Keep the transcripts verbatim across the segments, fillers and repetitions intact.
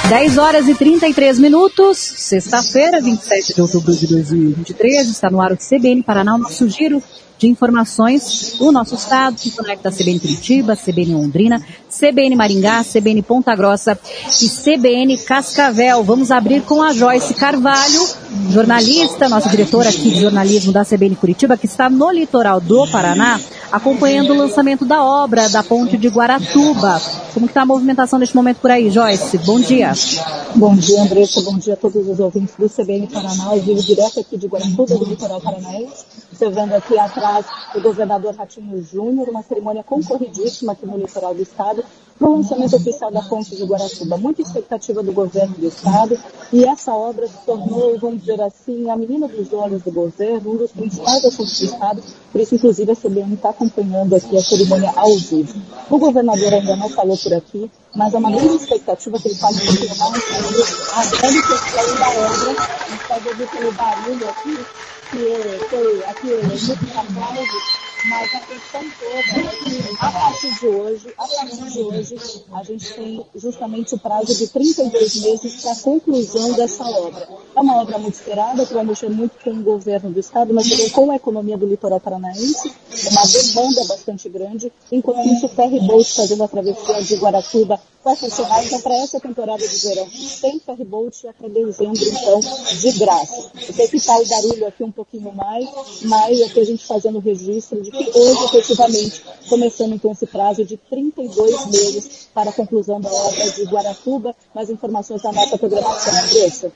dez horas e trinta e três minutos, sexta-feira, vinte e sete de outubro de dois mil e vinte e três, está no ar o C B N Paraná, o nosso giro de informações do nosso estado, que conecta a C B N Curitiba, C B N Londrina, C B N Maringá, C B N Ponta Grossa e C B N Cascavel. Vamos abrir com a Joyce Carvalho, jornalista, nossa diretora aqui de jornalismo da C B N Curitiba, que está no litoral do Paraná, acompanhando o lançamento da obra da ponte de Guaratuba. Como está a movimentação neste momento por aí, Joyce? Bom dia. Bom dia, Andressa. Bom dia a todos os ouvintes do C B N Paraná. Eu vivo direto aqui de Guaratuba, do litoral paranaense. Você vendo aqui atrás o governador Ratinho Júnior, uma cerimônia concorridíssima aqui no litoral do estado, para o lançamento oficial da ponte de Guaratuba. Muita expectativa do governo do estado, e essa obra se tornou, vamos dizer assim, a menina dos olhos do governo, um dos principais assuntos do estado. Por isso, inclusive, a C B N está acompanhando aqui a cerimônia ao vivo. O governador ainda não falou por aqui, mas há uma grande expectativa que ele fale um pouquinho mais sobre a grande questão da obra. A gente pode ouvir pelo barulho aqui, que foi aqui muitos aplausos, mas a questão toda é que a partir de hoje, a partir de hoje, a gente tem justamente o prazo de trinta e dois meses para a conclusão dessa obra. É uma obra muito esperada, que vai mexer muito com o governo do estado, mas também com a economia do litoral paranaense, uma demanda bastante grande. Enquanto isso, o ferryboat fazendo a travessia de Guaratuba vai funcionar. Então, para essa temporada de verão, tem ferryboat até dezembro, então, de graça. Eu sei que está o barulho aqui um pouquinho mais, mas aqui a gente fazendo o registro de que hoje, efetivamente, começando então esse prazo de trinta e dois meses para a conclusão da obra de Guaratuba. Mais informações da nossa programação, Andressa.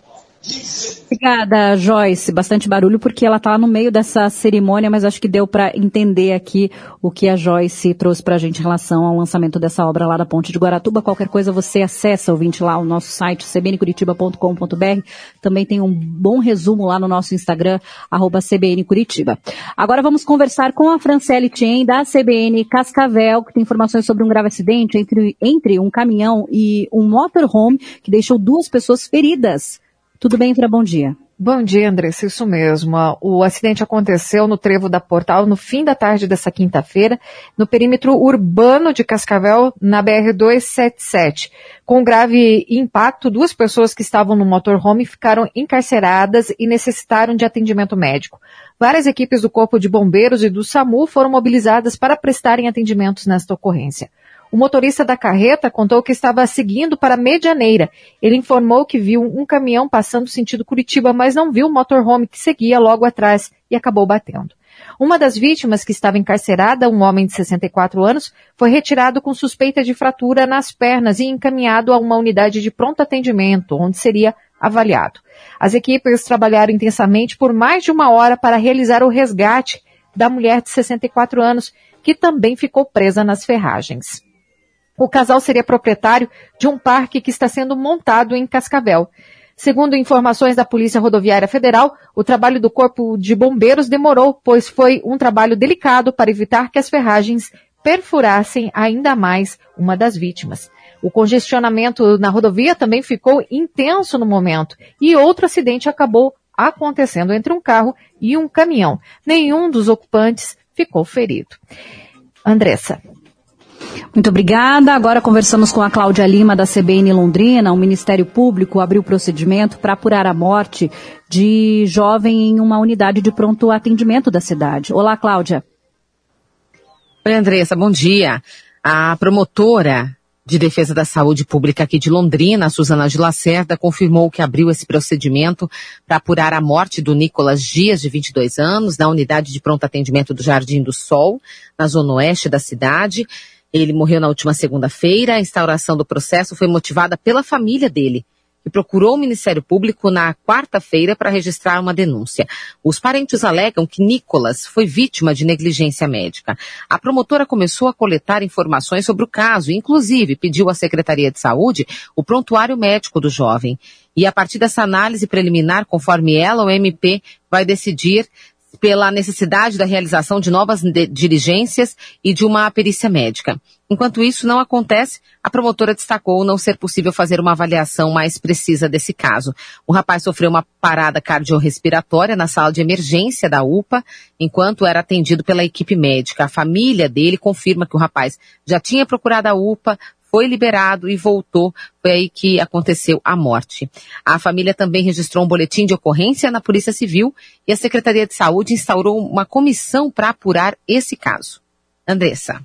Obrigada, Joyce. Bastante barulho porque ela está no meio dessa cerimônia, mas acho que deu para entender aqui o que a Joyce trouxe para a gente em relação ao lançamento dessa obra lá da Ponte de Guaratuba. Qualquer coisa você acessa, ouvinte, lá o nosso site c b n curitiba ponto com ponto b r. Também tem um bom resumo lá no nosso Instagram, arroba C B N Curitiba. Agora vamos conversar com a Franciele Tien, da C B N Cascavel, que tem informações sobre um grave acidente entre, entre um caminhão e um motorhome que deixou duas pessoas feridas. Tudo bem, Fra? Bom dia. Bom dia, Andressa, isso mesmo. O acidente aconteceu no trevo da Portal no fim da tarde dessa quinta-feira, no perímetro urbano de Cascavel, na B R duzentos e setenta e sete. Com grave impacto, duas pessoas que estavam no motorhome ficaram encarceradas e necessitaram de atendimento médico. Várias equipes do Corpo de Bombeiros e do SAMU foram mobilizadas para prestarem atendimentos nesta ocorrência. O motorista da carreta contou que estava seguindo para Medianeira. Ele informou que viu um caminhão passando sentido Curitiba, mas não viu o motorhome que seguia logo atrás e acabou batendo. Uma das vítimas, que estava encarcerada, um homem de sessenta e quatro anos, foi retirado com suspeita de fratura nas pernas e encaminhado a uma unidade de pronto atendimento, onde seria avaliado. As equipes trabalharam intensamente por mais de uma hora para realizar o resgate da mulher de sessenta e quatro anos, que também ficou presa nas ferragens. O casal seria proprietário de um parque que está sendo montado em Cascavel. Segundo informações da Polícia Rodoviária Federal, o trabalho do Corpo de Bombeiros demorou, pois foi um trabalho delicado para evitar que as ferragens perfurassem ainda mais uma das vítimas. O congestionamento na rodovia também ficou intenso no momento e outro acidente acabou acontecendo entre um carro e um caminhão. Nenhum dos ocupantes ficou ferido. Andressa. Muito obrigada. Agora conversamos com a Cláudia Lima, da C B N Londrina. O Ministério Público abriu procedimento para apurar a morte de jovem em uma unidade de pronto atendimento da cidade. Olá, Cláudia. Oi, Andressa, bom dia. A promotora de Defesa da Saúde Pública aqui de Londrina, Suzana de Lacerda, confirmou que abriu esse procedimento para apurar a morte do Nicolas Dias, de vinte e dois anos, na unidade de pronto atendimento do Jardim do Sol, na zona oeste da cidade. Ele morreu na última segunda-feira. A instauração do processo foi motivada pela família dele, que procurou o Ministério Público na quarta-feira para registrar uma denúncia. Os parentes alegam que Nicolas foi vítima de negligência médica. A promotora começou a coletar informações sobre o caso e, inclusive, pediu à Secretaria de Saúde o prontuário médico do jovem. E, a partir dessa análise preliminar, conforme ela, o M P vai decidir pela necessidade da realização de novas de- diligências e de uma perícia médica. Enquanto isso não acontece, a promotora destacou não ser possível fazer uma avaliação mais precisa desse caso. O rapaz sofreu uma parada cardiorrespiratória na sala de emergência da U P A, enquanto era atendido pela equipe médica. A família dele confirma que o rapaz já tinha procurado a U P A, foi liberado e voltou. Foi aí que aconteceu a morte. A família também registrou um boletim de ocorrência na Polícia Civil e a Secretaria de Saúde instaurou uma comissão para apurar esse caso. Andressa.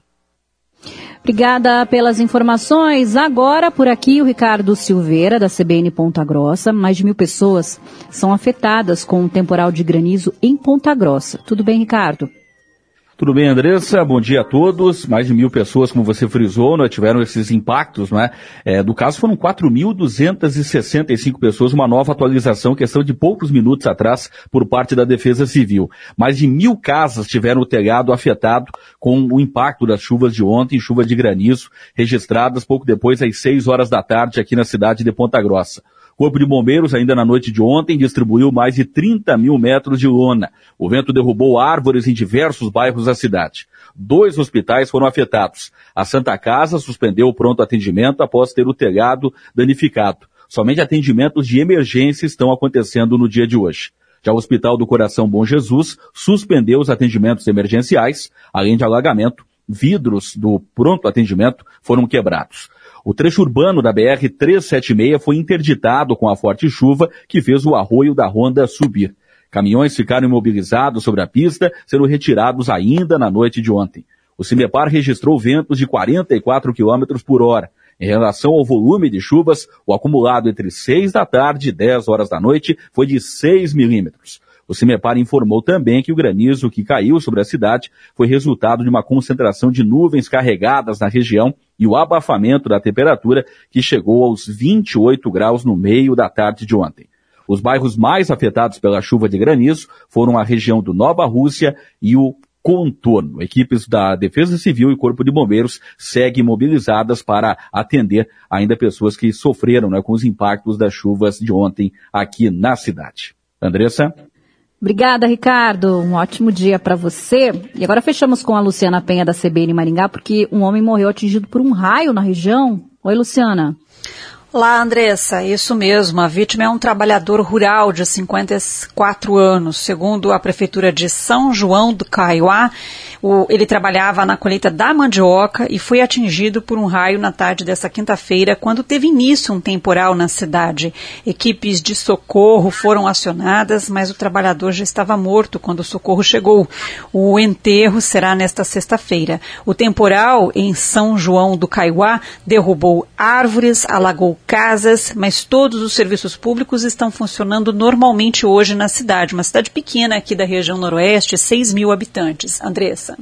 Obrigada pelas informações. Agora, por aqui, o Ricardo Silveira, da C B N Ponta Grossa. Mais de mil pessoas são afetadas com um temporal de granizo em Ponta Grossa. Tudo bem, Ricardo? Tudo bem, Andressa? Bom dia a todos. Mais de mil pessoas, como você frisou, né, tiveram esses impactos, não é? É, do caso foram quatro mil duzentas e sessenta e cinco pessoas, uma nova atualização, questão de poucos minutos atrás, por parte da Defesa Civil. Mais de mil casas tiveram o telhado afetado com o impacto das chuvas de ontem, chuva de granizo, registradas pouco depois, às seis horas da tarde, aqui na cidade de Ponta Grossa. O Corpo de Bombeiros, ainda na noite de ontem, distribuiu mais de trinta mil metros de lona. O vento derrubou árvores em diversos bairros da cidade. Dois hospitais foram afetados. A Santa Casa suspendeu o pronto atendimento após ter o telhado danificado. Somente atendimentos de emergência estão acontecendo no dia de hoje. Já o Hospital do Coração Bom Jesus suspendeu os atendimentos emergenciais, além de alagamento, vidros do pronto atendimento foram quebrados. O trecho urbano da B R trezentos e setenta e seis foi interditado com a forte chuva que fez o arroio da Ronda subir. Caminhões ficaram imobilizados sobre a pista, sendo retirados ainda na noite de ontem. O CIMEPAR registrou ventos de quarenta e quatro quilômetros por hora. Em relação ao volume de chuvas, o acumulado entre seis da tarde e dez horas da noite foi de seis milímetros. O CIMEPAR informou também que o granizo que caiu sobre a cidade foi resultado de uma concentração de nuvens carregadas na região e o abafamento da temperatura que chegou aos vinte e oito graus no meio da tarde de ontem. Os bairros mais afetados pela chuva de granizo foram a região do Nova Rússia e o contorno. Equipes da Defesa Civil e Corpo de Bombeiros seguem mobilizadas para atender ainda pessoas que sofreram, né, com os impactos das chuvas de ontem aqui na cidade. Andressa? Obrigada, Ricardo. Um ótimo dia para você. E agora fechamos com a Luciana Penha, da C B N Maringá, porque um homem morreu atingido por um raio na região. Oi, Luciana. Olá, Andressa, isso mesmo, a vítima é um trabalhador rural de cinquenta e quatro anos. Segundo a Prefeitura de São João do Caiuá, o, ele trabalhava na colheita da mandioca e foi atingido por um raio na tarde dessa quinta-feira, quando teve início um temporal na cidade. Equipes de socorro foram acionadas, mas o trabalhador já estava morto quando o socorro chegou. O enterro será nesta sexta-feira. O temporal em São João do Caiuá derrubou árvores, alagou casas, mas todos os serviços públicos estão funcionando normalmente hoje na cidade. Uma cidade pequena aqui da região noroeste, seis mil habitantes. Andressa.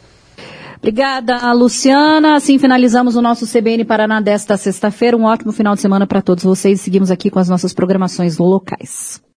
Obrigada, Luciana. Assim finalizamos o nosso C B N Paraná desta sexta-feira. Um ótimo final de semana para todos vocês. Seguimos aqui com as nossas programações locais.